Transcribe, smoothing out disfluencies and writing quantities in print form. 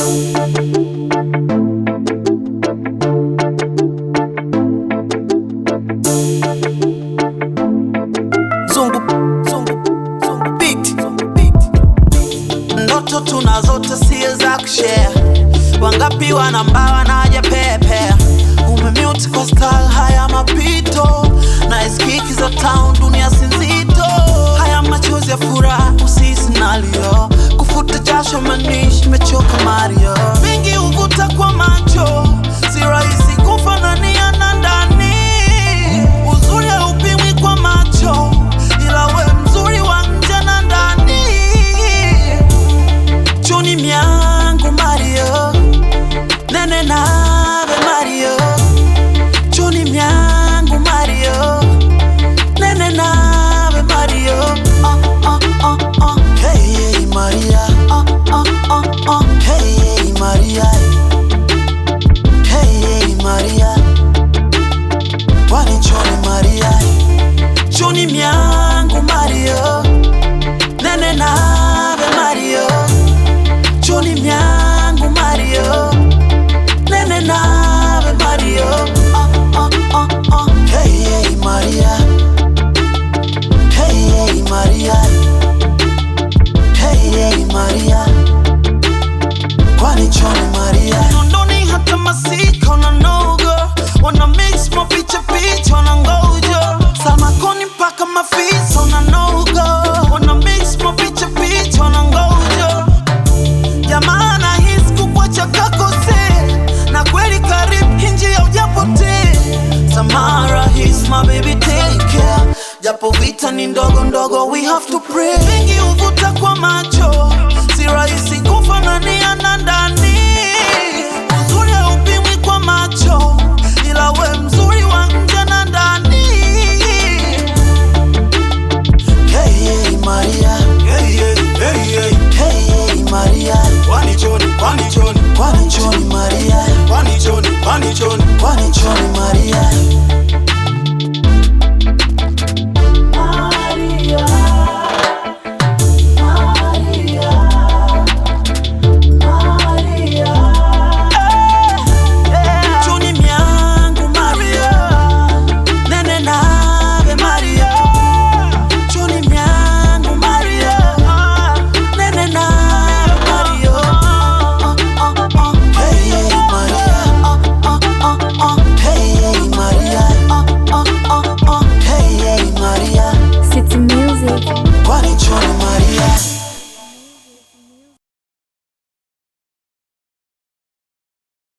Zungu beat. Ndoto tunazote si za kushare. Wangapi wanambawa na hajapepea. Umemute kwa style haya mapito. Na iskiki za town dunia sinzito. Haya machozi ya furaha usisi nalio. Kufuta jasho manishi mechoka Mario. Mingi uvuta kwa macho. Si rahisi kufanania na ndani. Uzuri haupimwi kwa macho. Ila we mzuri wa nje na ndani. Choni miangu Mario. Nene nawe Mario. Choni miangu Mario. Nene nawe Mario. Hey hey Maria. Hey hey Maria. Hey hey Maria. Wani choni Maria. Choni miangu Mario. Nene nawe Mario. Choni miangu Mario. Nene nawe Mario. Hey hey Maria. Hey hey Maria. Hey hey Maria. Kwani choni Maria. Nondoni hata masika na nogo. Wana mix mapicha picha wana ngojo. Salma koni mpaka mafisa wana nogo. Wana mix mapicha picha wana ngojo. Jamana hisi kukwacha kakose. Na kweli karibu hinji ya ujapote. Samara his my baby take care. Japo vita ni ndogo ndogo we have to pray. Vingi uvuta kwa macho. Si rahisi kufanania na ndani.